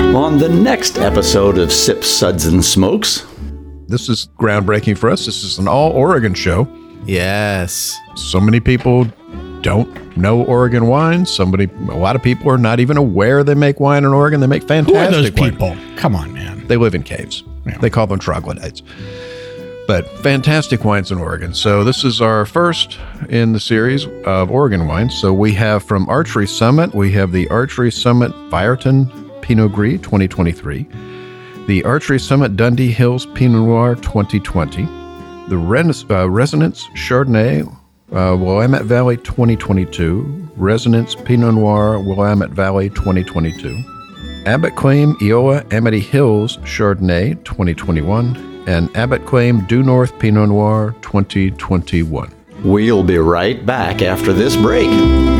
on the next episode of Sips, Suds, and Smokes. This is groundbreaking for us. This is an all Oregon show. Yes. So many people don't know Oregon wine. A lot of people are not even aware they make wine in Oregon. They make fantastic Who are those wine. people? Come on, man. They live in caves. Yeah. They call them troglodytes. But fantastic wines in Oregon. So this is our first in the series of Oregon wines. So we have from Archery Summit, we have the Archery Summit Byerton Pinot Gris 2023, the Archery Summit Dundee Hills Pinot Noir 2020, the Resonance Chardonnay Willamette Valley 2022, Resonance Pinot Noir Willamette Valley 2022, Abbott Claim Eoa Amity Hills Chardonnay 2021, and Abbott Claim Due North Pinot Noir 2021. We'll be right back after this break.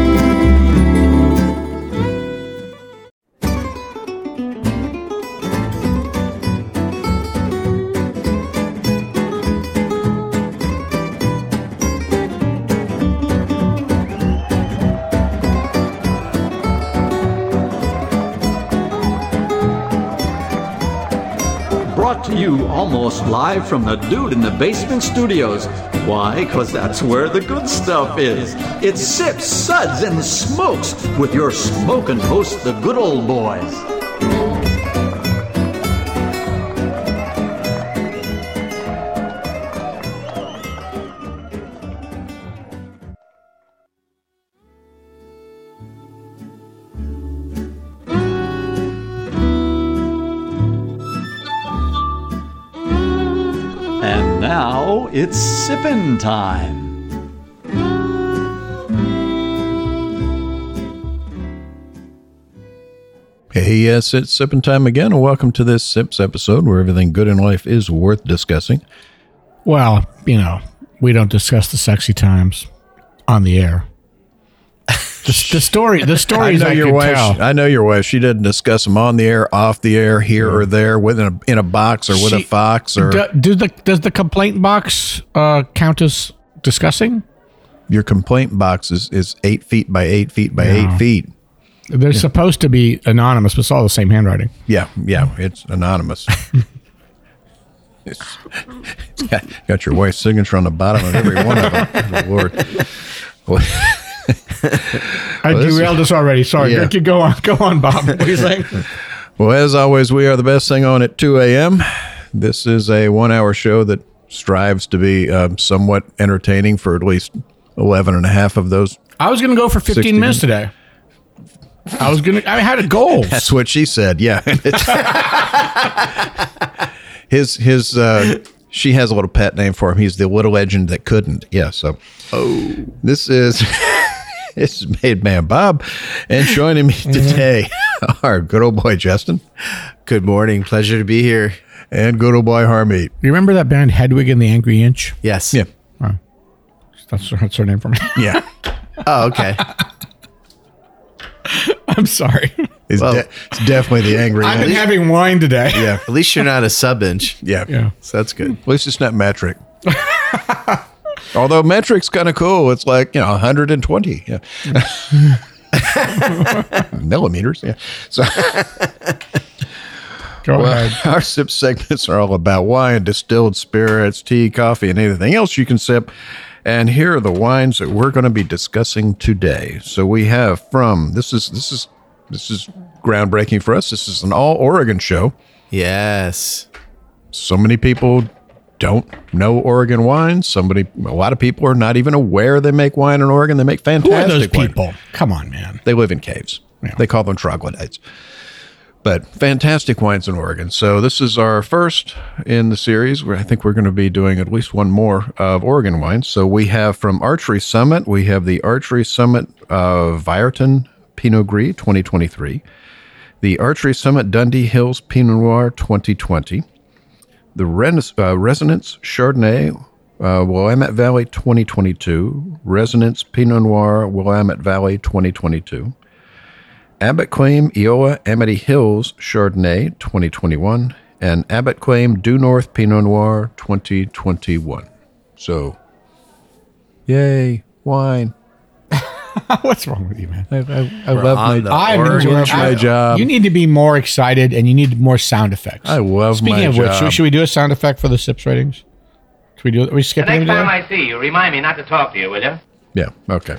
Brought to you almost live from the Dude in the Basement Studios. Why? Because that's where the good stuff is. It's Sips, Suds, and Smokes with your smoking host, the good old boys. And now it's sippin' time. Hey, yes, it's sipping time again, and welcome to this Sips episode where everything good in life is worth discussing. Well, we don't discuss the sexy times on the air. The stories I your could wife. tell. I know your wife. She doesn't discuss them on the air, off the air, here or there, in a box or with a fox or. Does the complaint box count as discussing? Your complaint box is 8 feet by 8 feet by 8 feet. They're supposed to be anonymous, but it's all the same handwriting. Yeah, it's anonymous. it's got your wife's signature on the bottom of every one of them. Good Lord. I derailed us already. Sorry. Yeah. Go on, Bob. What are you saying? Well, as always, we are the best thing on at 2 a.m. This is a 1-hour show that strives to be somewhat entertaining for at least 11 and a half of those. I was going to go for 15 minutes today. I had a goal. That's what she said. Yeah. She has a little pet name for him. He's the little legend that couldn't. Yeah. So, this is Made Man Bob, and joining me today, our good old boy Justin. Good morning. Pleasure to be here. And good old boy Harmeet. You remember that band Hedwig and the Angry Inch? Yes. Yeah. That's her name for me. Yeah. Oh, okay. I'm sorry. It's definitely the angry. I've been having wine today. Yeah. At least you're not a sub-inch. Yeah. So that's good. At least it's not metric. Although metric's kind of cool. It's like, 120. Yeah. Millimeters. Yeah. So Go ahead. our sip segments are all about wine, distilled spirits, tea, coffee, and anything else you can sip. And here are the wines that we're going to be discussing today. So we have from this is groundbreaking for us. This is an all Oregon show. Yes. So many people don't know Oregon wines. A lot of people are not even aware they make wine in Oregon. They make Who are fantastic those wine. people? Come on, man. They live in caves. Yeah. They call them troglodytes. But fantastic wines in Oregon. So this is our first in the series where I think we're going to be doing at least one more of Oregon wines. So we have from Archery Summit, we have the Archery Summit Byerton Pinot Gris 2023, the Archery Summit Dundee Hills Pinot Noir 2020, the Resonance Chardonnay Willamette Valley 2022, Resonance Pinot Noir Willamette Valley 2022, Abbott Claim Eoa Amity Hills Chardonnay 2021, and Abbott Claim Due North Pinot Noir 2021. So, yay, wine. What's wrong with you, man? I love on the I Oregon love my job. You need to be more excited, and you need more sound effects. I love Speaking my of job. which, should we do a sound effect for the SIPS ratings? Should we do it? Are we The skipping next it today? time I see you, remind me not to talk to you, will you? Yeah. Okay.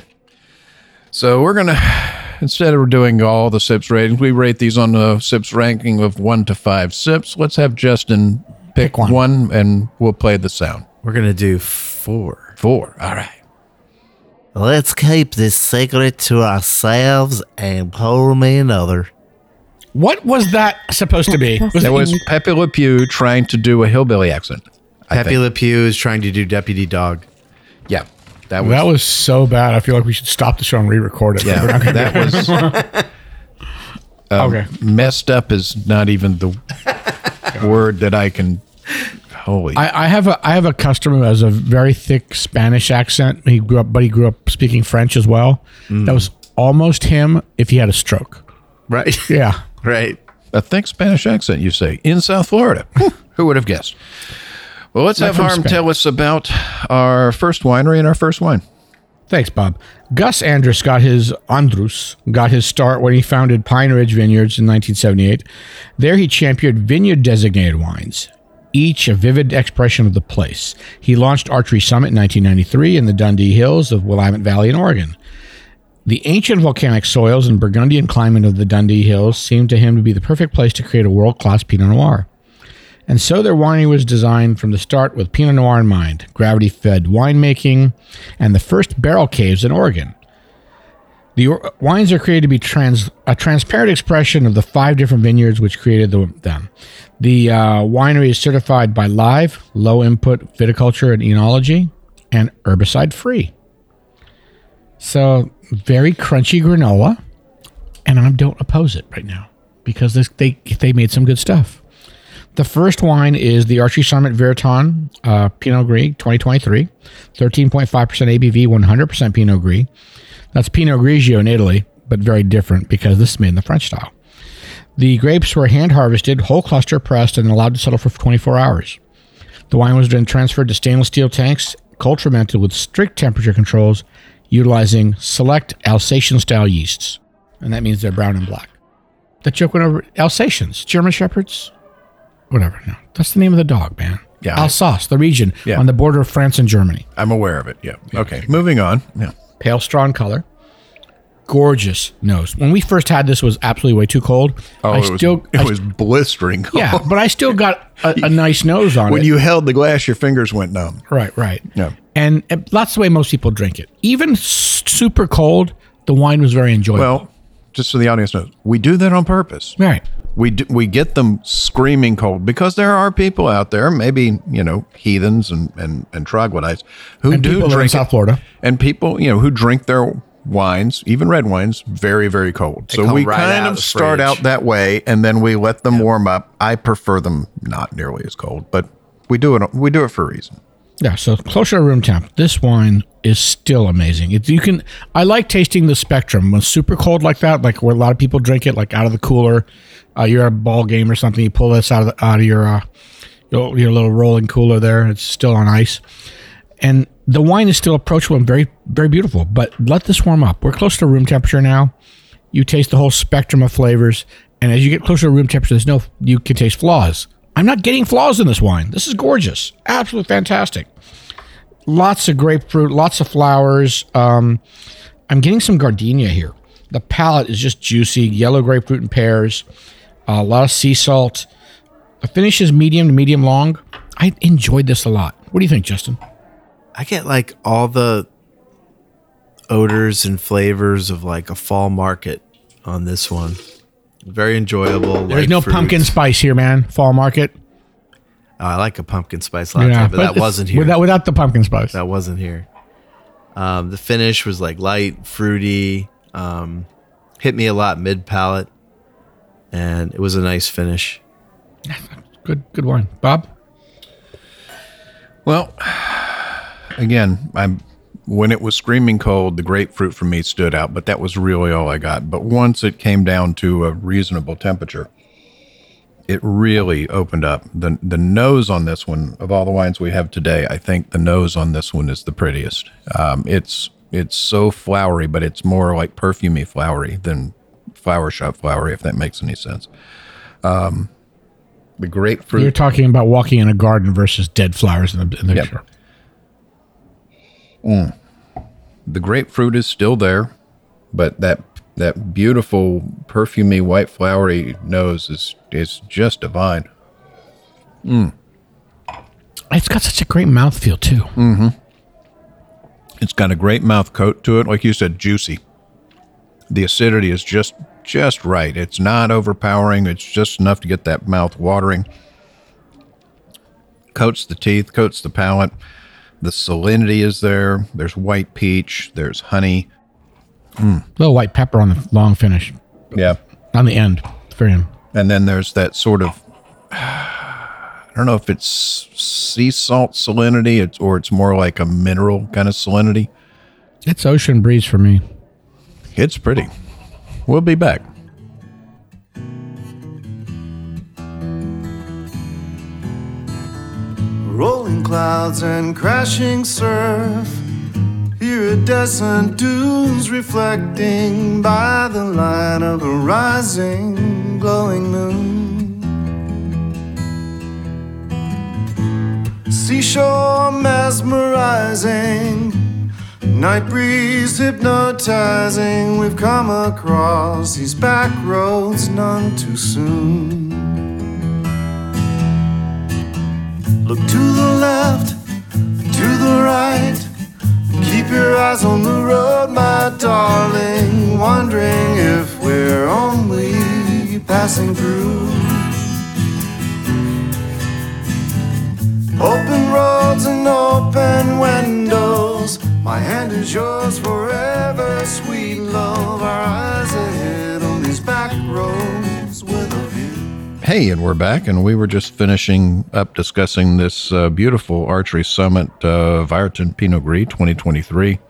So we're gonna, instead of doing all the SIPS ratings, we rate these on the SIPS ranking of 1 to 5 SIPs. Let's have Justin pick one, and we'll play the sound. We're going to do 4. 4. All right. Let's keep this secret to ourselves and pour me another. What was that supposed to be? That was Pepe Le Pew trying to do a hillbilly accent. I Pepe think. Le Pew is trying to do Deputy Dog. Yeah. That was, That was so bad. I feel like we should stop the show and re-record it. yeah, that was Okay. messed up is not even the word that I can. Holy. I have a customer who has a very thick Spanish accent. He grew up speaking French as well. That was almost him if he had a stroke. Right. Yeah. Right. A thick Spanish accent, you say, in South Florida. Who would have guessed? Well, let's Not have from Harm Spain. tell us about our first winery and our first wine. Thanks, Bob. Gus Andrus got his start when he founded Pine Ridge Vineyards in 1978. There he championed vineyard-designated wines, each a vivid expression of the place. He launched Archery Summit in 1993 in the Dundee Hills of Willamette Valley in Oregon. The ancient volcanic soils and Burgundian climate of the Dundee Hills seemed to him to be the perfect place to create a world-class Pinot Noir. And so their winery was designed from the start with Pinot Noir in mind, gravity-fed winemaking, and the first barrel caves in Oregon. The wines are created to be a transparent expression of the 5 different vineyards which created them. The winery is certified by Live, Low Input Viticulture and Enology, and herbicide-free. So, very crunchy granola, and I don't oppose it right now because they made some good stuff. The first wine is the Archery Summit Viraton Pinot Gris 2023, 13.5% ABV, 100% Pinot Gris. That's Pinot Grigio in Italy, but very different because this is made in the French style. The grapes were hand harvested, whole cluster pressed, and allowed to settle for 24 hours. The wine was then transferred to stainless steel tanks, cold fermented with strict temperature controls, utilizing select Alsatian-style yeasts. And that means they're brown and black. The joke went over Alsatians, German Shepherds, whatever. No, that's the name of the dog, man. Yeah. Alsace, the region on the border of France and Germany. I'm aware of it. Yeah. Okay. Moving on. Yeah. Pale straw in color. Gorgeous nose. When we first had this, it was absolutely way too cold. Oh, it was blistering cold. Yeah, but I still got a nice nose on When it. you held the glass, your fingers went numb. Right. Yeah. And that's the way most people drink it. Even super cold, the wine was very enjoyable. Well, just so the audience knows, we do that on purpose. Right. We get them screaming cold because there are people out there, maybe, heathens and troglodytes who And do people that are in drink South it. Florida. And people, who drink their wines, even red wines, very, very cold. So come we right kind out of the start fridge. out that way and then we let them warm up. I prefer them not nearly as cold, but we do it for a reason. Yeah, so closer to room temp. This wine is still amazing. I like tasting the spectrum. When it's super cold like that, like where a lot of people drink it, like out of the cooler. You're at a ball game or something. You pull this out of your little rolling cooler there. It's still on ice, and the wine is still approachable and very, very beautiful. But let this warm up. We're close to room temperature now. You taste the whole spectrum of flavors, and as you get closer to room temperature, you can taste flaws. I'm not getting flaws in this wine. This is gorgeous. Absolutely fantastic. Lots of grapefruit, lots of flowers. I'm getting some gardenia here. The palate is just juicy, yellow grapefruit and pears. A lot of sea salt. The finish is medium to medium long. I enjoyed this a lot. What do you think, Justin? I get like all the odors and flavors of like a fall market on this one. Very enjoyable. There's light no fruits. pumpkin spice here, man. Fall market. Oh, I like a pumpkin spice latte, but that wasn't here. Without the pumpkin spice. That wasn't here. The finish was like light, fruity, hit me a lot mid palate, and it was a nice finish. Good wine. Bob? Well, again, when it was screaming cold, the grapefruit for me stood out, but that was really all I got. But once it came down to a reasonable temperature, it really opened up. The nose on this one, of all the wines we have today, I think the nose on this one is the prettiest. It's it's so flowery, but it's more like perfumey flowery than flower shop flowery, if that makes any sense. The grapefruit. You're talking about walking in a garden versus dead flowers in the picture. The grapefruit is still there, but that beautiful perfumey white flowery nose is just divine. It's got such a great mouthfeel too. It's got a great mouth coat to it, like you said, juicy. The acidity is just right. It's not overpowering. It's just enough to get that mouth watering. Coats the teeth, coats the palate. The salinity is there. There's white peach. There's honey. Little white pepper on the long finish. Yeah. On the end. It's very good. And then there's that sort of, I don't know if it's sea salt salinity or it's more like a mineral kind of salinity. It's ocean breeze for me. It's pretty. We'll be back. Rolling clouds and crashing surf. Iridescent dunes reflecting by the light of a rising, glowing moon. Seashore mesmerizing, night breeze hypnotizing. We've come across these back roads none too soon. Look to the left, to the right. Keep your eyes on the road, my darling. Wondering if we're only passing through. Open roads and open windows. My hand is yours forever, sweet love. Our eyes ahead on these back roads with a view. Hey, and we're back, and we were just finishing up discussing this beautiful Archery Summit Vireton Pinot Gris 2023.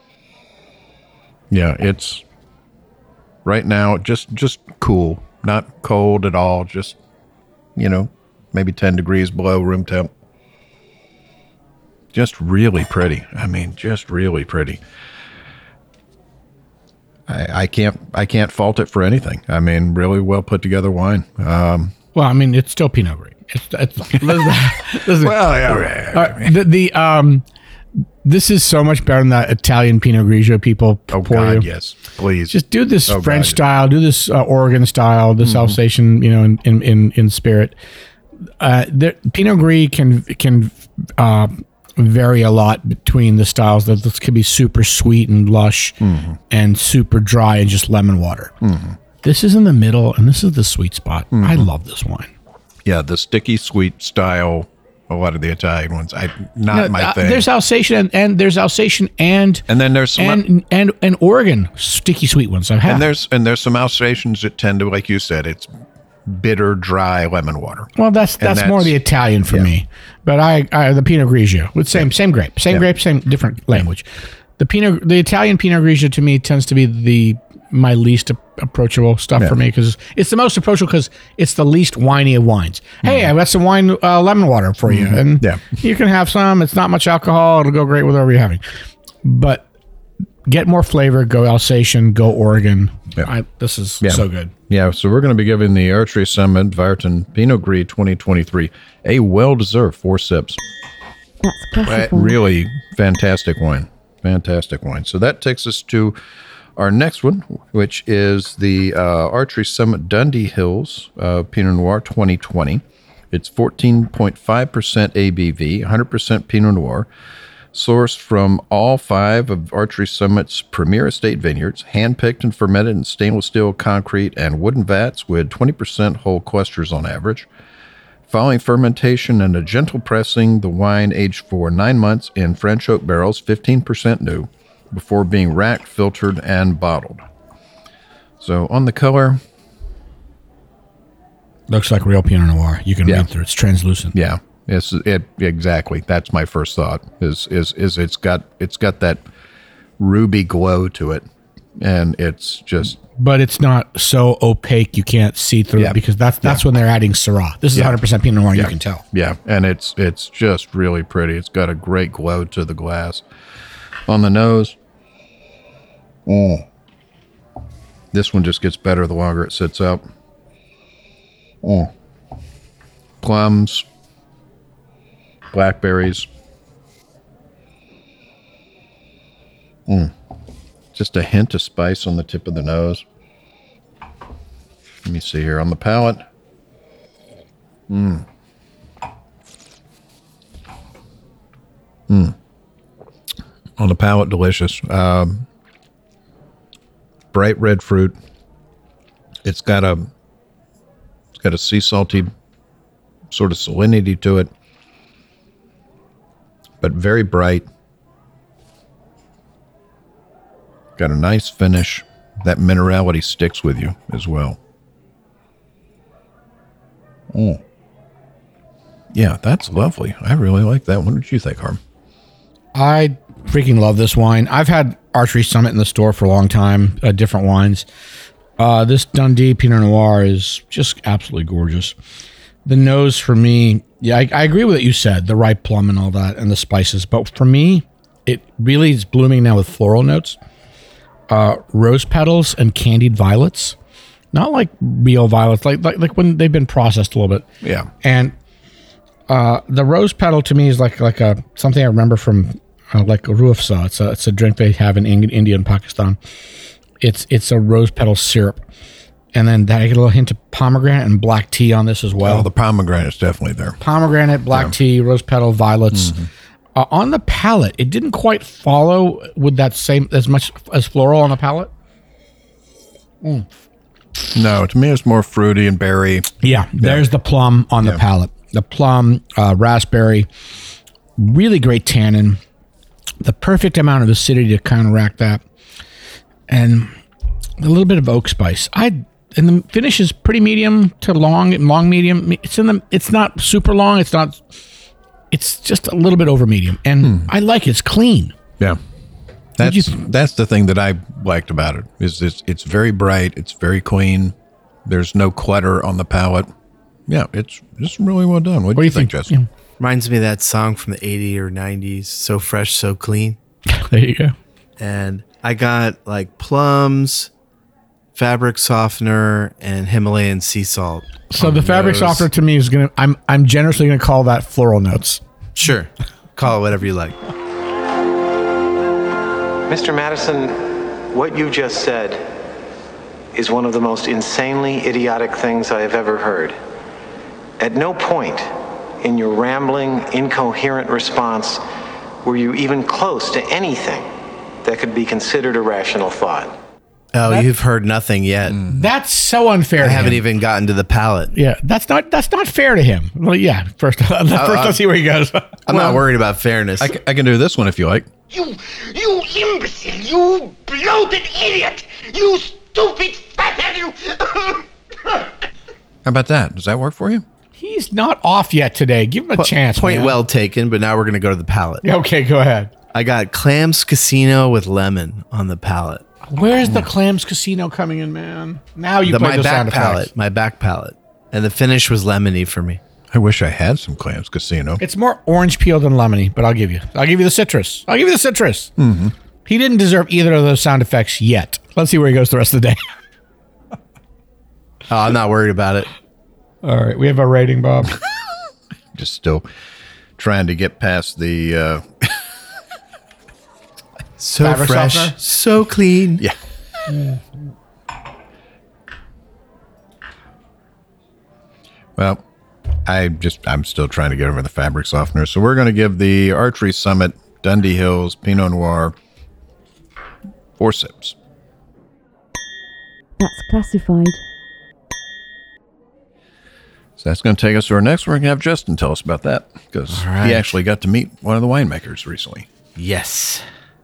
Yeah, it's right now just cool, not cold at all, just, maybe 10 degrees below room temp. Just really pretty. I mean, just really pretty. I can't fault it for anything. I mean, really well put together wine. Well, I mean, it's still Pinot Gris. Listen, this is so much better than that Italian Pinot Grigio people pour God, you. yes, please. Just do this French style, do this Oregon style, this Alsatian, in spirit. Pinot Gris can vary a lot between the styles. That this could be super sweet and lush and super dry and just lemon water. This is in the middle, and this is the sweet spot. I love this wine. Yeah, the sticky sweet style. A lot of the Italian ones, not my thing. There's Alsatian and there's Alsatian and then there's some and Oregon sticky sweet ones. I've had. And there's some Alsatians that tend to, like you said, it's bitter, dry lemon water. Well, that's more the Italian for me. But I the Pinot Grigio with same grape, same different language. The Italian Pinot Grigio to me tends to be my least approachable stuff for me, because it's the most approachable because it's the least winey of wines. Hey, I've got some wine lemon water for you, and you can have some. It's not much alcohol. It'll go great with whatever you're having. But get more flavor. Go Alsatian. Go Oregon. This is so good. Yeah, so we're going to be giving the Archery Summit Vireton Pinot Gris 2023 a well-deserved 4 sips. Really fantastic wine. Fantastic wine. So that takes us to our next one, which is the Archery Summit Dundee Hills Pinot Noir 2020. It's 14.5% ABV, 100% Pinot Noir, sourced from all 5 of Archery Summit's premier estate vineyards, hand-picked and fermented in stainless steel, concrete, and wooden vats with 20% whole clusters on average. Following fermentation and a gentle pressing, the wine aged for 9 months in French oak barrels, 15% new, before being racked, filtered, and bottled. So on the color, looks like real Pinot Noir. You can read through. It's translucent. Yeah, exactly. That's my first thought. Is it's got that ruby glow to it, and it's just. But it's not so opaque you can't see through it, because that's when they're adding Syrah. This is 100% Pinot Noir. You can tell. Yeah, and it's just really pretty. It's got a great glow to the glass. On the nose, This one just gets better the longer it sits out. Plums, blackberries. Just a hint of spice on the tip of the nose. Let me see here on the palate. On the palate, delicious. Bright red fruit. It's got a sea salty sort of salinity to it, but very bright. Got a nice finish. That minerality sticks with you as well. Yeah, that's lovely. I really like that. What did you think, Harm? I freaking love this wine. I've had Archery Summit in the store for a long time, different wines. This Dundee Pinot Noir is just absolutely gorgeous. The nose for me, yeah, I agree with what you said, the ripe plum and all that, and the spices. But for me, it really is blooming now with floral notes. Rose petals and candied violets. Not like real violets, like when they've been processed a little bit. Yeah. And the rose petal to me is like a something I remember from like a ruafza. It's a drink they have in India and Pakistan. It's a rose petal syrup, and then I get a little hint of pomegranate and black tea on this as well. Oh, the pomegranate's definitely there. Pomegranate, black tea, rose petal, violets. On the palate, it didn't quite follow with that same as much as floral on the palate. No, to me it's more fruity and berry. Yeah, there's the plum on the palate. The plum, raspberry, really great tannin. The perfect amount of acidity to counteract that, and a little bit of oak spice. And the finish is pretty medium to long medium. It's not super long. It's just a little bit over medium, and I like it. It's clean. Yeah. That's the thing that I liked about it. Is it's very bright, it's very clean. There's no clutter on the palate. Yeah, it's just really well done. What do you think, Justin? Yeah. Reminds me of that song from the 80s or 90s, So Fresh, So Clean. There you go. And I got like plums, fabric softener, and Himalayan sea salt. So the fabric softener to me is I'm generously gonna call that floral notes. Sure. Call it whatever you like. Mr. Madison, what you just said is one of the most insanely idiotic things I have ever heard. At no point in your rambling, incoherent response were you even close to anything that could be considered a rational thought. Oh, you've heard nothing yet. That's so unfair. I haven't even gotten to the palate. Yeah, that's not fair to him. Well, yeah, first let's see where he goes. I'm not worried about fairness. I can do this one if you like. You imbecile! You bloated idiot! You stupid fathead! You... How about that? Does that work for you? He's not off yet today. Give him a chance. Point man. well taken, but now we're going to go to the palate. Yeah, okay, go ahead. I got Clams Casino with lemon on the palate. Where's the Clams Casino coming in, man? Now you play my the back sound palate. effects. My back palate. And the finish was lemony for me. I wish I had some Clams Casino. It's more orange peel than lemony, but I'll give you the citrus. Mm-hmm. He didn't deserve either of those sound effects yet. Let's see where he goes the rest of the day. Oh, I'm not worried about it. All right, we have a rating, Bob. Just still trying to get past the So Fabric fresh, softener? so clean. yeah. Well, I'm still trying to get over the fabric softener. So we're going to give the Archery Summit Dundee Hills Pinot Noir 4 sips. That's classified. So that's going to take us to our next. We're going to have Justin tell us about that because right. he actually got to meet one of the winemakers recently. Yes.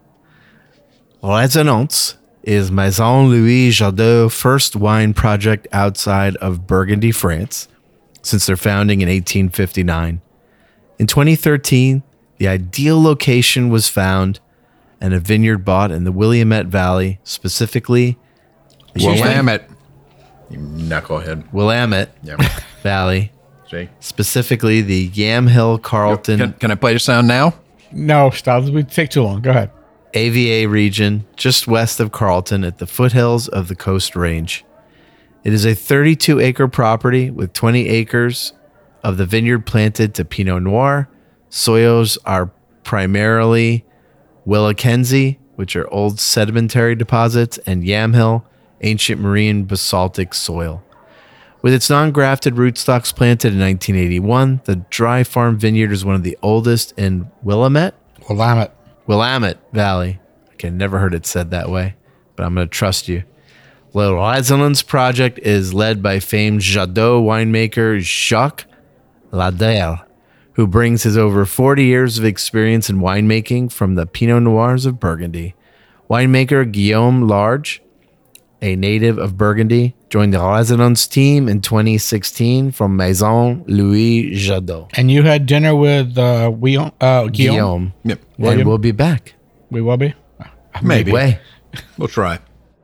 Resonance is Maison Louis Jadot's first wine project outside of Burgundy, France, since their founding in 1859. In 2013, the ideal location was found and a vineyard bought in the Willamette Valley, specifically Willamette. You knucklehead. Willamette Yeah. Valley, See? specifically the Yamhill Carlton. Can I play the sound now? No, stop. We take too long. Go ahead. AVA region, just west of Carlton at the foothills of the Coast Range. It is a 32-acre property with 20 acres of the vineyard planted to Pinot Noir. Soils are primarily Willackenzie, which are old sedimentary deposits, and Yamhill, ancient marine basaltic soil. With its non-grafted rootstocks planted in 1981, the dry farm vineyard is one of the oldest in Willamette Valley. Okay, never heard it said that way, but I'm going to trust you. The Resonance Project is led by famed Jadot winemaker Jacques Ladère, who brings his over 40 years of experience in winemaking from the Pinot Noirs of Burgundy. Winemaker Guillaume Large, a native of Burgundy, joined the Resonance team in 2016 from Maison Louis Jadot. And you had dinner with Guillaume? Yep. And we'll be back. We will be? Maybe. Midway. We'll try.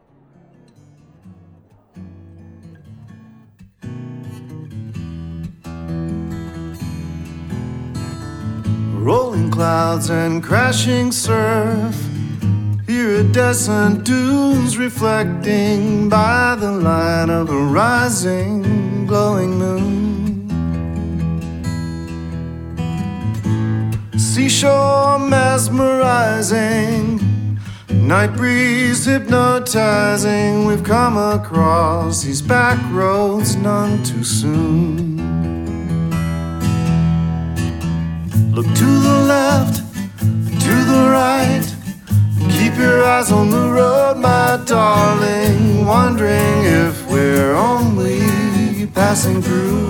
Rolling clouds and crashing surf. Iridescent dunes reflecting by the light of a rising, glowing moon. Seashore mesmerizing, night breeze hypnotizing. We've come across these back roads none too soon. Look to the left, to the right. Keep your eyes on the road, my darling. Wondering if we're only passing through.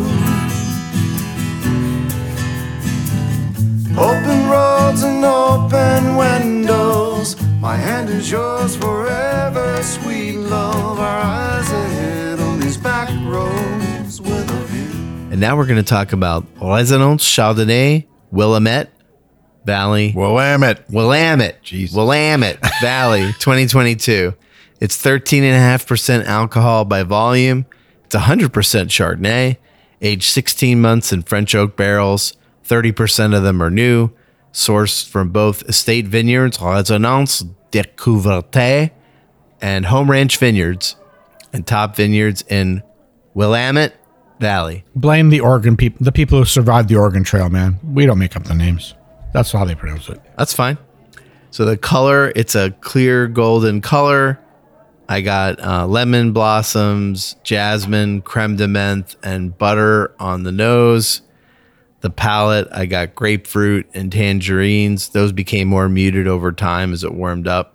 Open roads and open windows. My hand is yours forever, sweet love. Our eyes ahead on these back roads with a view. And now we're going to talk about Resonance Chardonnay, Willamette Valley. Willamette. Jesus. Willamette Valley 2022. It's 13.5% alcohol by volume. It's 100% Chardonnay, aged 16 months in French oak barrels. 30% of them are new, sourced from both estate vineyards, Resonance Découverte, and home ranch vineyards, and top vineyards in Willamette Valley. Blame the Oregon people, the people who survived the Oregon Trail, man. We don't make up the names. That's how they pronounce it. That's fine. So the color, it's a clear golden color. I got lemon blossoms, jasmine, creme de menthe, and butter on the nose. The palate, I got grapefruit and tangerines. Those became more muted over time as it warmed up.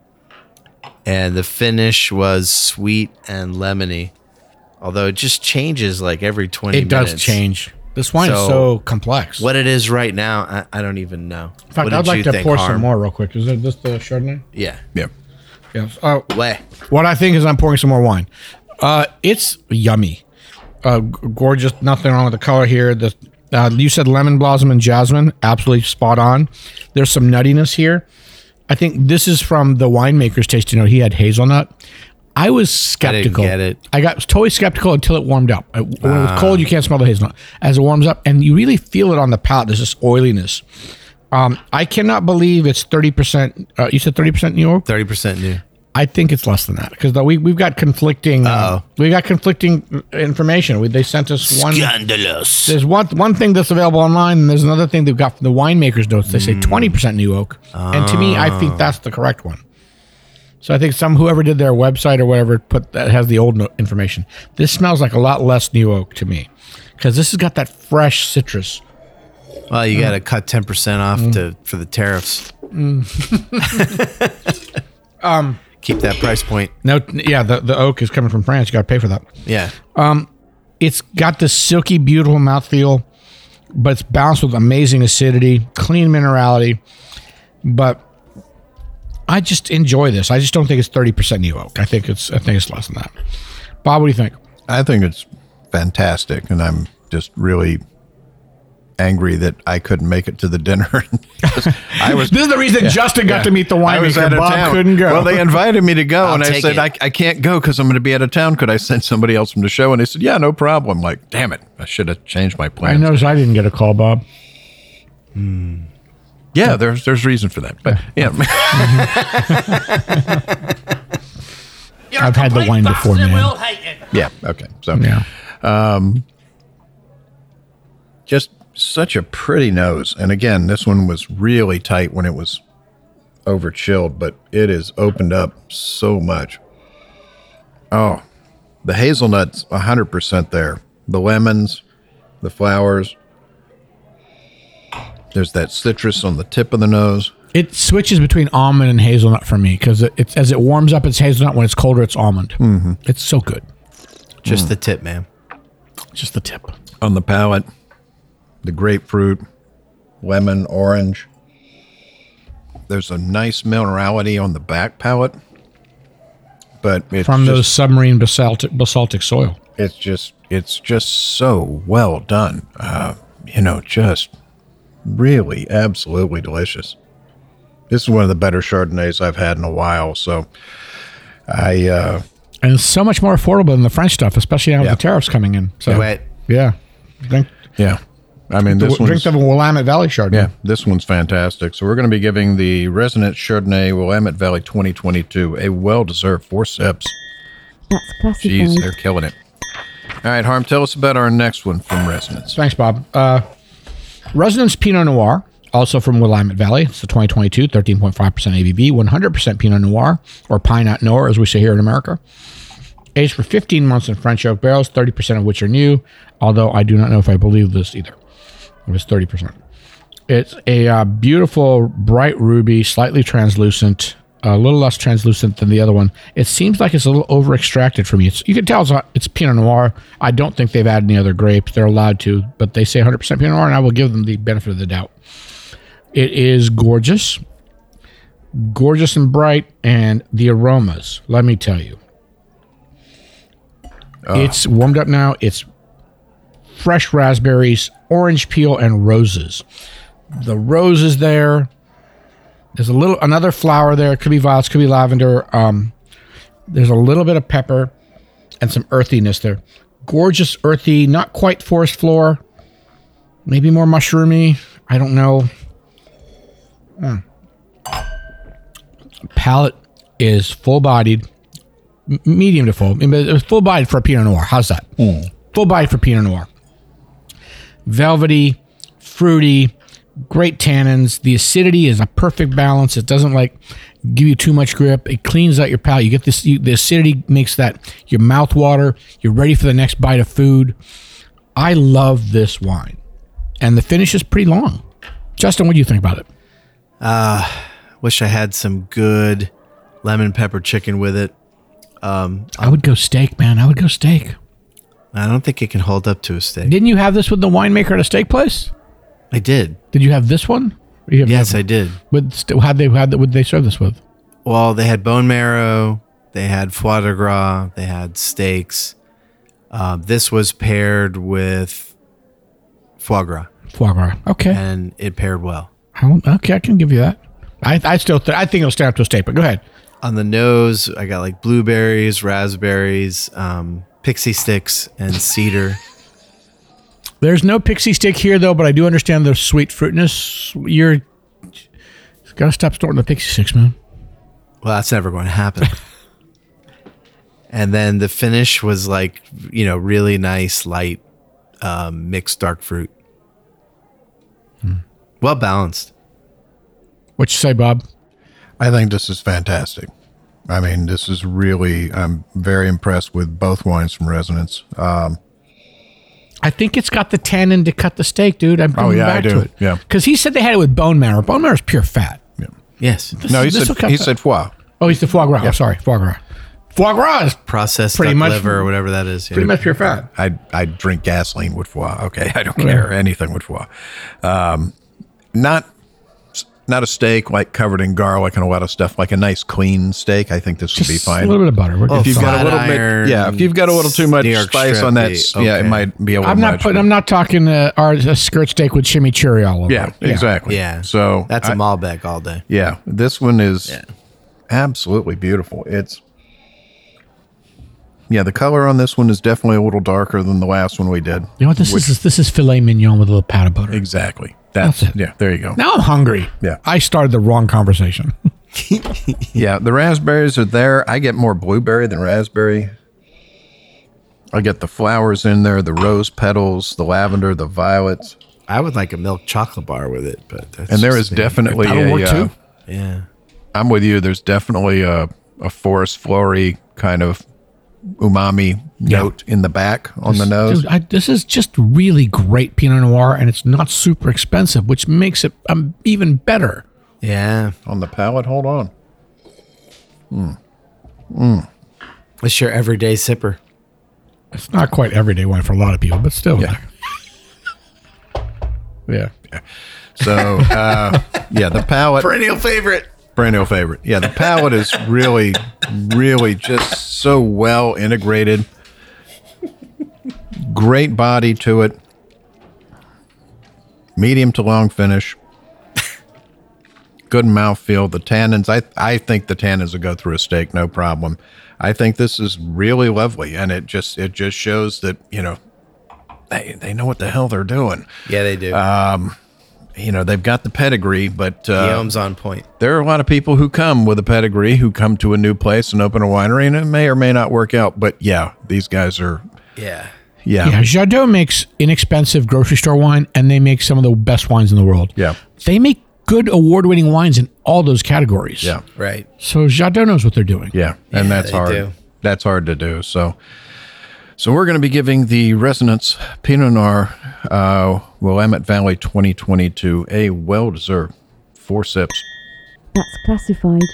And the finish was sweet and lemony. Although it just changes like every 20 minutes. It does change. This wine is so complex. What it is right now, I don't even know. In fact, I'd like to pour some more real quick. Is this the Chardonnay? Yeah. Yeah. Yes. What I think is I'm pouring some more wine. It's yummy. Gorgeous. Nothing wrong with the color here. You said lemon blossom and jasmine. Absolutely spot on. There's some nuttiness here. I think this is from the winemaker's tasting note. He had hazelnut. I was skeptical. I didn't get it. I got totally skeptical until it warmed up. When it was cold, you can't smell the hazelnut. As it warms up, and you really feel it on the palate, there's this oiliness. I cannot believe it's 30%. You said 30% New York? 30% new. I think it's less than that because we've got conflicting. We got conflicting information. They sent us one. Scandalous. There's one thing that's available online, and there's another thing they've got from the winemaker's notes. They say 20% new oak, and to me, I think that's the correct one. So I think whoever did their website or whatever put that has the old information. This smells like a lot less new oak to me because this has got that fresh citrus. Well, you got to cut 10% off for the tariffs. Keep that price point. No, yeah, the oak is coming from France. You got to pay for that. Yeah. It's got this silky, beautiful mouthfeel, but it's balanced with amazing acidity, clean minerality. But I just enjoy this. I just don't think it's 30% new oak. I think it's less than that. Bob, what do you think? I think it's fantastic, and I'm just really angry that I couldn't make it to the dinner. This is the reason Justin got to meet the winemaker. Bob couldn't go. Well, they invited me to go, and I take said, it. I can't go because I'm going to be out of town. Could I send somebody else from the show? And they said, yeah, no problem. I'm like, damn it. I should have changed my plans. I noticed I didn't get a call, Bob. Yeah, there's reason for that. But yeah. I've had the wine before, man. Yeah. Okay. So Yeah. just such a pretty nose. And again, this one was really tight when it was over chilled, but it is opened up so much. Oh, the hazelnuts 100% there. The lemons, the flowers. There's that citrus on the tip of the nose. It switches between almond and hazelnut for me because it's as it warms up, it's hazelnut. When it's colder, it's almond. Mm-hmm. It's so good. Just the tip, man. Just the tip. On the palate, the grapefruit, lemon, orange. There's a nice minerality on the back palate, but it's From those submarine basaltic soil. it's just so well done. Just really absolutely delicious. This is one of the better Chardonnays I've had in a while. So And it's so much more affordable than the French stuff, especially now with the tariffs coming in. So Wait. yeah. Drink I mean, this one's... the Willamette Valley Chardonnay. Yeah, this one's fantastic. So we're going to be giving the Resonance Chardonnay Willamette Valley 2022 a well-deserved 4 sips. That's classified. Jeez, they're killing it. All right, Harm, tell us about our next one from Resonance. Thanks, Bob. Resonance Pinot Noir, also from Willamette Valley. It's the 2022, 13.5% ABV, 100% Pinot Noir, or Pinot Noir, as we say here in America. Aged for 15 months in French oak barrels, 30% of which are new, although I do not know if I believe this either. It was 30%. It's a beautiful, bright ruby, slightly translucent, a little less translucent than the other one. It seems like it's a little over-extracted for me. You can tell it's Pinot Noir. I don't think they've added any other grapes. They're allowed to, but they say 100% Pinot Noir, and I will give them the benefit of the doubt. It is gorgeous. Gorgeous and bright, and the aromas, let me tell you. It's warmed up now. It's fresh raspberries, orange peel, and roses. The roses there. There's another flower there. It could be violets, could be lavender. There's a little bit of pepper and some earthiness there. Gorgeous, earthy, not quite forest floor. Maybe more mushroomy. I don't know. Palate is full-bodied, medium to full. It's full-bodied for a Pinot Noir. How's that? Full-bodied for Pinot Noir. Velvety, fruity, great tannins. The acidity is a perfect balance. It doesn't give you too much grip. It cleans out your palate. You get this. The acidity makes your mouth water. You're ready for the next bite of food. I love this wine, and the finish is pretty long. Justin, what do you think about it? Wish I had some good lemon pepper chicken with it. I would go steak, man. I would go steak. I don't think it can hold up to a steak. Didn't you have this with the winemaker at a steak place? I did. Did you have this one? Yes, I did. What did they serve this with? Well, they had bone marrow, they had foie de gras, they had steaks. This was paired with foie gras. Foie gras. Okay. And it paired well. Okay, I can give you that. I think it'll stand up to a steak, but go ahead. On the nose, I got blueberries, raspberries, pixie sticks, and cedar. There's no pixie stick here, though, but I do understand the sweet fruitiness. You've got to stop snorting the pixie sticks, man. Well, that's never going to happen. And then the finish was really nice, light, mixed dark fruit. Well balanced. What you say, Bob? I think this is fantastic. I mean, this is really, I'm very impressed with both wines from Resonance. I think it's got the tannin to cut the steak, dude. I'm going back to it. Yeah. Because he said they had it with bone marrow. Bone marrow is pure fat. Yeah. Yes. He said foie. Oh, he's the foie gras. I'm sorry, foie gras. Foie gras is Processed pretty duck much liver or whatever that is. Yeah. pretty much pure fat. I drink gasoline with foie. Okay, I don't care anything with foie. Not a steak covered in garlic and a lot of stuff. Like a nice clean steak, I think this would be fine. A little bit of butter. If you've got a little bit, if you've got a little too much spice on that, it might be a little much. I'm not talking a skirt steak with chimichurri all over. Yeah, exactly. Yeah. So that's a Malbec all day. Yeah, this one is absolutely beautiful. The color on this one is definitely a little darker than the last one we did. You know what this is? This is filet mignon with a little pat of butter. Exactly. That's it. Yeah, there you go. Now I'm hungry. Yeah. I started the wrong conversation. Yeah, the raspberries are there. I get more blueberry than raspberry. I get the flowers in there, the rose petals, the lavender, the violets. I would like a milk chocolate bar with it, but that's And there is just me. definitely That'll work too. Yeah. I'm with you. There's definitely a forest flory kind of umami note in the back on the nose. Dude, this is just really great Pinot Noir, and it's not super expensive, which makes it even better. Yeah. On the palate, hold on. It's your everyday sipper. It's not quite everyday wine for a lot of people, but still. Yeah. Yeah. So, yeah, the palate. Perennial favorite. Perennial favorite. Yeah, the palate is really, really just so well integrated. Great body to it. Medium to long finish. Good mouthfeel. The tannins, I think the tannins will go through a steak, no problem. I think this is really lovely, and it just shows that, they know what the hell they're doing. Yeah, they do. They've got the pedigree, but Guillaume's on point. there are a lot of people who come with a pedigree who come to a new place and open a winery, and it may or may not work out. But yeah, these guys are, Yeah. Yeah, Jadot makes inexpensive grocery store wine, and they make some of the best wines in the world. Yeah. They make good award-winning wines in all those categories. Yeah. Right. So Jadot knows what they're doing. Yeah, and Yeah, that's they hard. do. That's hard to do. So we're going to be giving the Resonance Pinot Noir Willamette Valley 2022 a well-deserved 4 sips. That's classified.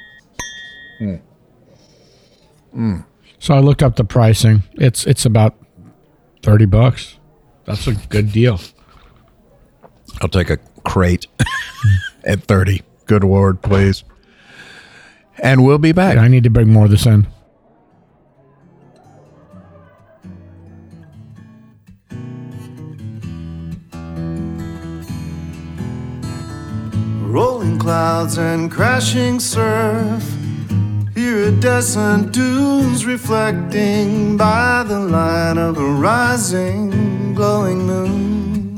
So I looked up the pricing. It's about $30. That's a good deal. I'll take a crate at 30. Good Lord, please. And we'll be back. I need to bring more of this in. Rolling clouds and crashing surf. Iridescent dunes reflecting by the light of a rising, glowing moon.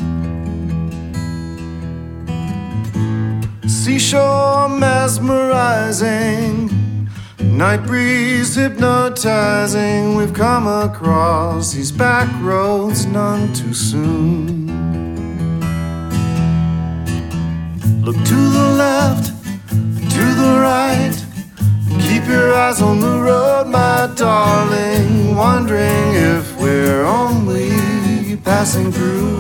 Seashore mesmerizing, night breeze hypnotizing. We've come across these back roads none too soon. Look to the left, to the right. Keep your eyes on the road, my darling. Wondering if we're only passing through.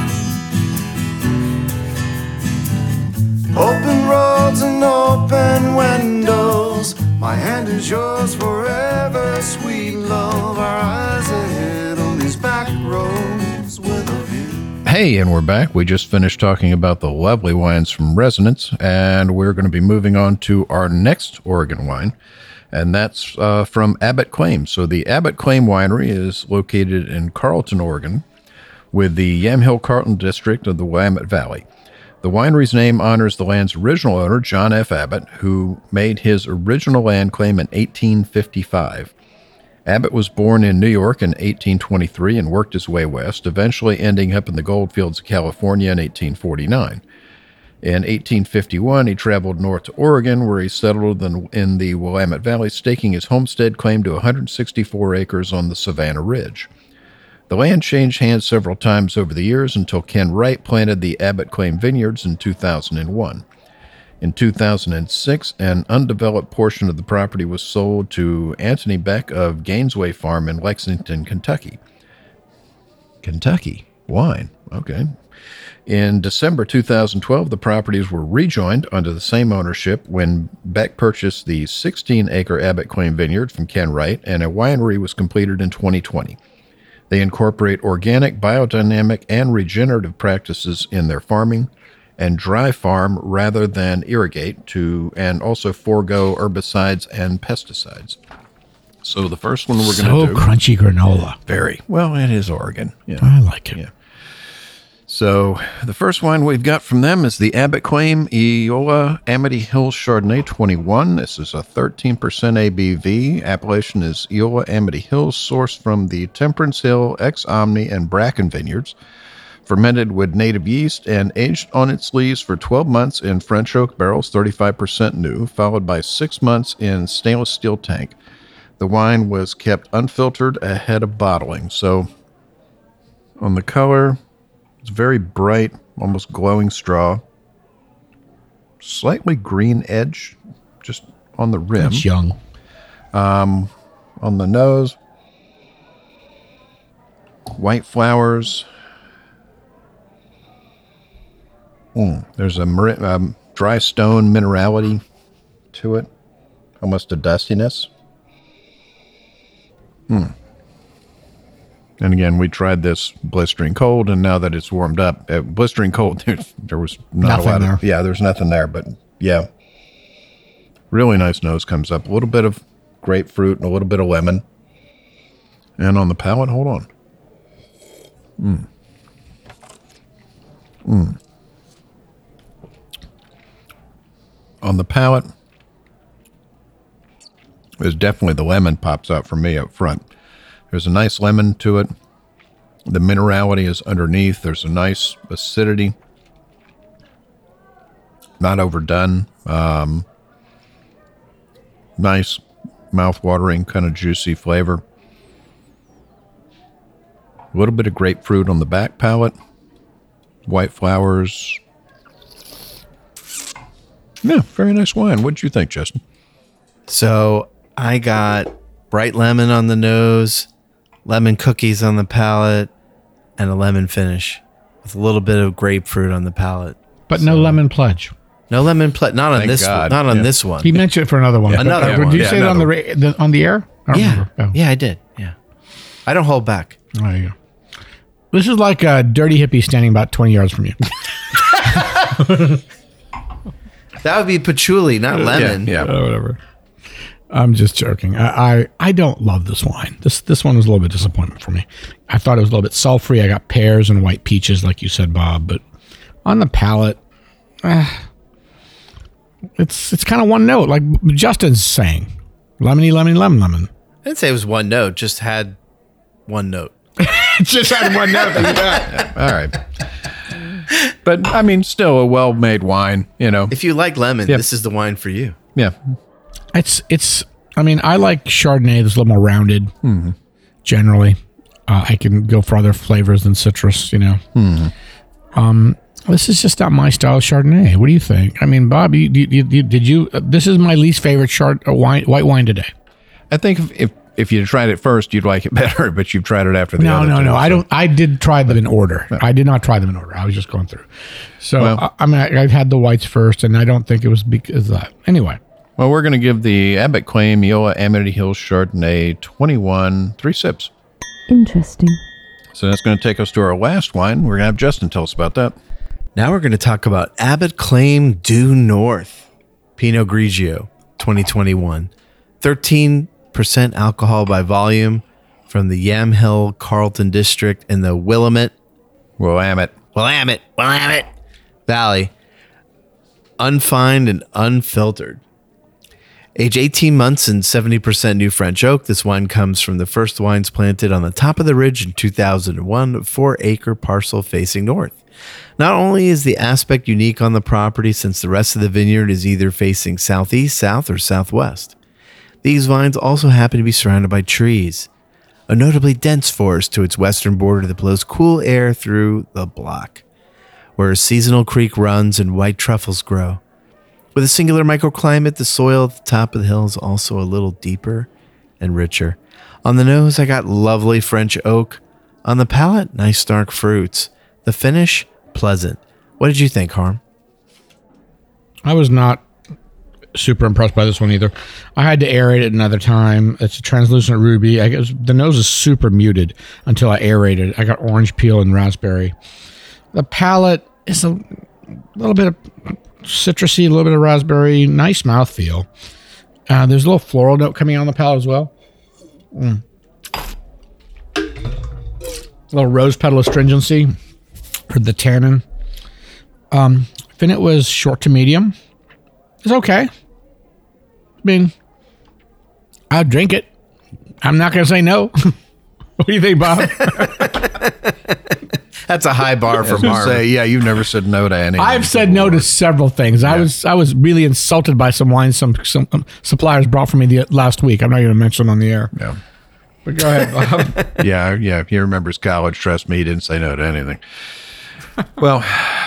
Open roads and open windows. My hand is yours forever, sweet love. Our eyes ahead on these back roads with a view. Hey, and we're back. We just finished talking about the lovely wines from Resonance, and we're going to be moving on to our next Oregon wine, and that's from Abbott Claim. So the Abbott Claim Winery is located in Carlton, Oregon, with the Yamhill Carlton district of the Willamette Valley. The winery's name honors the land's original owner, John F. Abbott, who made his original land claim in 1855. Abbott was born in New York in 1823 and worked his way west, eventually ending up in the goldfields of California in 1849. In 1851, he traveled north to Oregon, where he settled in the Willamette Valley, staking his homestead claim to 164 acres on the Savannah Ridge. The land changed hands several times over the years until Ken Wright planted the Abbott Claim Vineyards in 2001. In 2006, an undeveloped portion of the property was sold to Anthony Beck of Gainesway Farm in Lexington, Kentucky. Kentucky wine, okay. In December 2012, the properties were rejoined under the same ownership when Beck purchased the 16-acre Abbott Claim Vineyard from Ken Wright, and a winery was completed in 2020. They incorporate organic, biodynamic, and regenerative practices in their farming, and dry farm rather than irrigate, and also forego herbicides and pesticides. So the first one we're going to do... So crunchy granola. Very. Well, it is Oregon. Yeah. I like it. Yeah. So the first wine we've got from them is the Abbott Claim Eola Amity Hills Chardonnay 21. This is a 13% ABV. Appellation is Eola Amity Hills, sourced from the Temperance Hill, Ex Omni, and Bracken Vineyards. fermented with native yeast and aged on its lees for 12 months in French oak barrels, 35% new, followed by 6 months in stainless steel tank. The wine was kept unfiltered ahead of bottling. So on the color, it's very bright, almost glowing straw. Slightly green edge, just on the rim. It's young. On the nose, white flowers. There's a dry stone minerality to it, almost a dustiness. And again, we tried this blistering cold, and now that it's warmed up, blistering cold, there was not Nothing a lot there. of, yeah, there's nothing there, but yeah. Really nice nose comes up. A little bit of grapefruit and a little bit of lemon. And on the palate, hold on. On the palate, there's definitely the lemon pops out for me up front. There's a nice lemon to it. The minerality is underneath. There's a nice acidity. Not overdone. Nice mouth-watering, kind of juicy flavor. A little bit of grapefruit on the back palate. White flowers. Yeah, very nice wine. What'd you think, Justin? So I got bright lemon on the nose, lemon cookies on the palate, and a lemon finish with a little bit of grapefruit on the palate. But no lemon pledge. No lemon not on Thank this God. one. Not on Yeah. this one. He mentioned it for another one. Yeah. Another Did one. you Yeah, say it on another on the air? I don't Yeah. remember. Oh. Yeah, I did. Yeah. I don't hold back. There you go. This is like a dirty hippie standing about 20 yards from you. That would be patchouli, not lemon. Yeah. Whatever. I'm just joking. I don't love this wine. This one was a little bit disappointment for me. I thought it was a little bit sulfury. I got pears and white peaches, like you said, Bob. But on the palate, it's kind of one note, like Justin's saying, lemony, lemony, lemon, lemon. I didn't say it was one note, just had one note. It just had one note. All right. But, I mean, still a well-made wine, you know. If you like lemon, Yep. this is the wine for you. Yeah. It's. I mean, I like Chardonnay that's a little more rounded. Generally, I can go for other flavors than citrus. You know. This is just not my style of Chardonnay. What do you think? I mean, Bob, did you? This is my least favorite white wine today. I think if you tried it first, you'd like it better, but you've tried it after the other two, No. I so- don't. I did try them in order. I did not try them in order. I was just going through. So Well- I mean, I've had the whites first, and I don't think it was because of that. Anyway, Well, we're going to give the Abbott Claim Eola Amity Hills Chardonnay 21 3 sips. Interesting. So that's going to take us to our last wine. We're going to have Justin tell us about that. Now we're going to talk about Abbott Claim Due North Pinot Grigio 2021. 13% alcohol by volume from the Yamhill Carlton District in the Willamette Valley. Unfined and unfiltered. Age 18 months and 70% new French oak. This wine comes from the first wines planted on the top of the ridge in 2001, 4-acre parcel facing north. Not only is the aspect unique on the property since the rest of the vineyard is either facing southeast, south, or southwest. These vines also happen to be surrounded by trees, a notably dense forest to its western border that blows cool air through the block, where a seasonal creek runs and white truffles grow. With a singular microclimate, the soil at the top of the hill is also a little deeper and richer. On the nose, I got lovely French oak. On the palate, nice dark fruits. The finish, pleasant. What did you think, Harm? I was not super impressed by this one either. I had to aerate it another time. It's a translucent ruby. I guess the nose is super muted until I aerated it. I got orange peel and raspberry. The palate is a little bit of citrusy, a little bit of raspberry. Nice mouthfeel. There's a little floral note coming on the palate as well. A little rose petal astringency for the tannin. Finnet was short to medium. It's okay. I mean, I'll drink it. I'm not going to say no. What do you think, Bob? That's a high bar for Marv. Yeah, you've never said no to anything. I've said no to several things. I was really insulted by some wines some suppliers brought for me last week. I'm not going to mention on the air. Yeah. But go ahead, Bob. Yeah. He remembers college. Trust me, he didn't say no to anything. Well,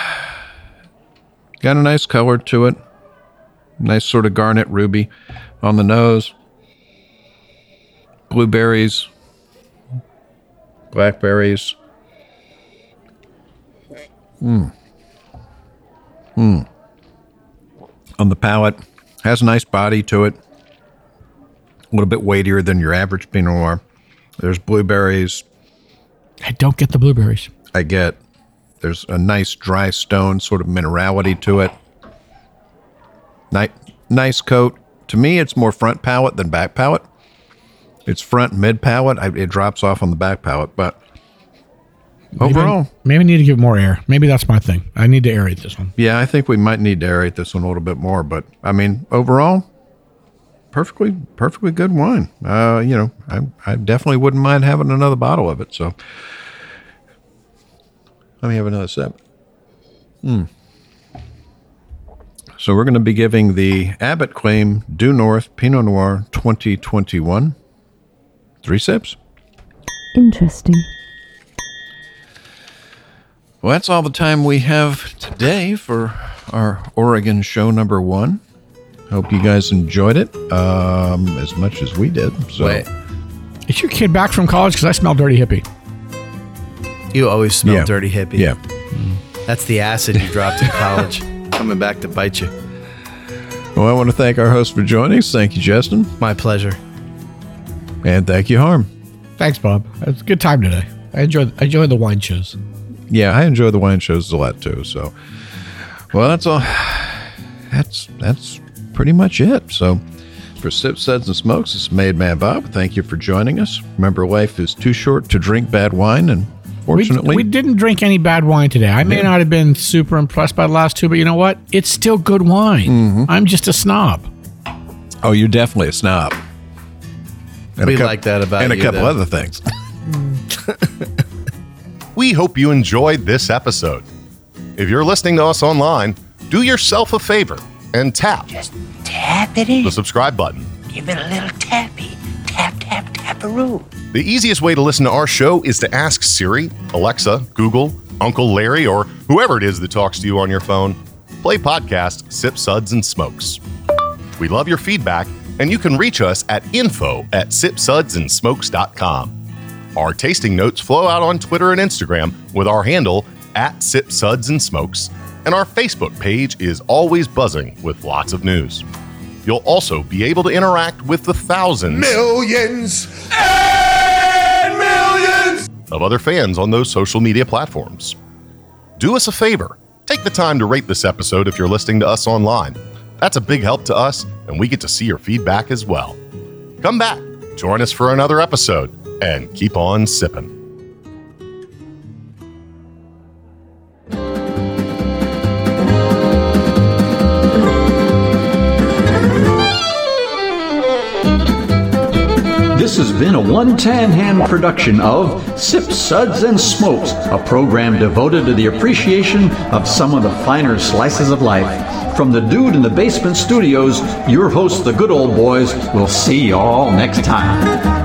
got a nice color to it. Nice sort of garnet ruby on the nose. Blueberries. Blackberries. On the palate. Has a nice body to it. A little bit weightier than your average Pinot Noir. There's blueberries. I don't get the blueberries. There's a nice dry stone sort of minerality to it. Nice coat. To me, it's more front palate than back palate. It's front mid palate. It drops off on the back palate, but overall, maybe I need to give it more air. Maybe that's my thing. I need to aerate this one. Yeah, I think we might need to aerate this one a little bit more. But I mean, overall, perfectly good wine. I definitely wouldn't mind having another bottle of it. So let me have another sip. So we're going to be giving the Abbott Claim Due North Pinot Noir 2021 3 sips. Interesting. Well, that's all the time we have today for our Oregon show number 1. Hope you guys enjoyed it as much as we did. So. Wait. Is your kid back from college? Because I smell dirty hippie. You always smell dirty hippie. Yeah. That's the acid you dropped in college. Coming back to bite you. Well, I want to thank our host for joining us. Thank you, Justin. My pleasure. And thank you, Harm. Thanks, Bob. It's a good time today. I enjoy the wine shows. Yeah, I enjoy the wine shows a lot too. So, well, that's all. That's pretty much it. So, for Sips, Suds, and Smokes, it's Made Man Bob. Thank you for joining us. Remember, life is too short to drink bad wine, and fortunately, we didn't drink any bad wine today. I may not have been super impressed by the last two, but you know what? It's still good wine. Mm-hmm. I'm just a snob. Oh, you're definitely a snob. And we like that about you. And a couple other things. We hope you enjoyed this episode. If you're listening to us online, do yourself a favor and tap the subscribe button. Give it a little tappy. Tap, tap, tap-a-roo. The easiest way to listen to our show is to ask Siri, Alexa, Google, Uncle Larry, or whoever it is that talks to you on your phone. Play podcast Sips, Suds, and Smokes. We love your feedback, and you can reach us at info@sipsudsandsmokes.com. Our tasting notes flow out on Twitter and Instagram with our handle @SipSudsAndSmokes, and our Facebook page is always buzzing with lots of news. You'll also be able to interact with the thousands, Millions and millions of other fans on those social media platforms. Do us a favor. Take the time to rate this episode if you're listening to us online. That's a big help to us, and we get to see your feedback as well. Come back, join us for another episode, and keep on sipping. This has been a One Tan Hand production of Sips, Suds, and Smokes, a program devoted to the appreciation of some of the finer slices of life. From the Dude in the Basement Studios, your hosts, the Good Old Boys, will see you all next time.